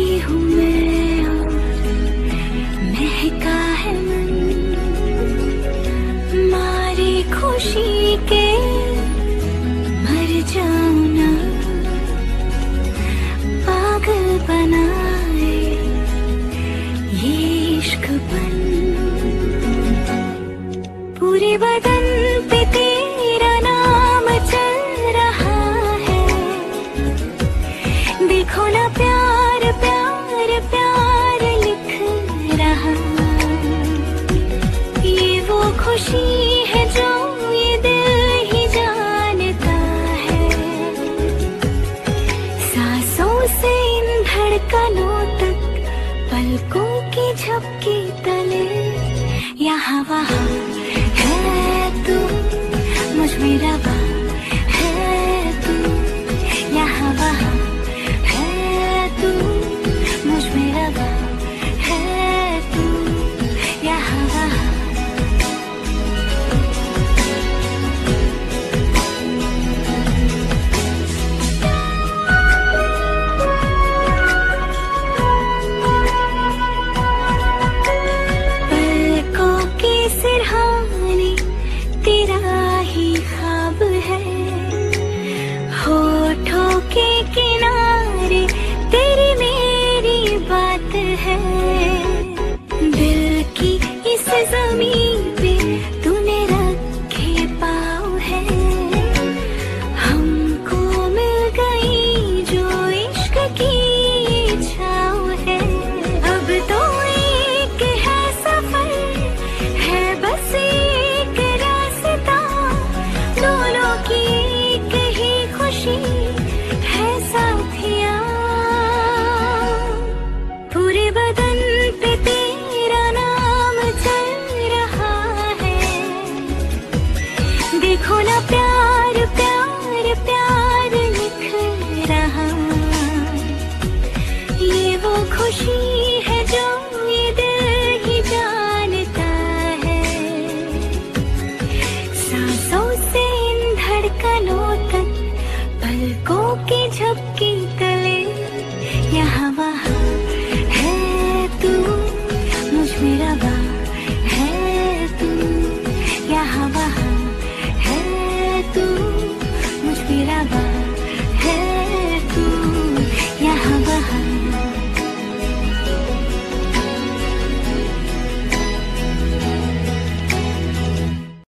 हूँ मैं और महका है मन, मारी खुशी के मर जाऊं ना, पागल बनाए ये इश्कपन। पूरे बदन पे तेरा नाम चल रहा है, देखो ना प्यार प्यार प्यार लिख रहा। ये वो खुशी है जो ये दिल ही जानता है, सांसों से इन धड़कनों तक, पलकों की झपकी तले, यहाँ वहाँ है तू, मुझ में रवा है तू, यहाँ वहाँ है तू, मुझ में रवा है तू, यहाँ वहाँ। पलकों के सिरहाने तेरा ही ख्वाब है, होठों के किनारे तेरी मेरी बात है। दिल की इस ज़मीन पे तूने रखे पाँव है, हमको मिल गई जो इश्क की छाँव है। अब तो एक है सफर, है बस एक रास्ता, दोनों की एक ही खुशी है साथिया। पूरे बदन पे तेरा नाम चल रहा है, देखो ना प्यार प्यार प्यार लिख रहा। ये वो खुशी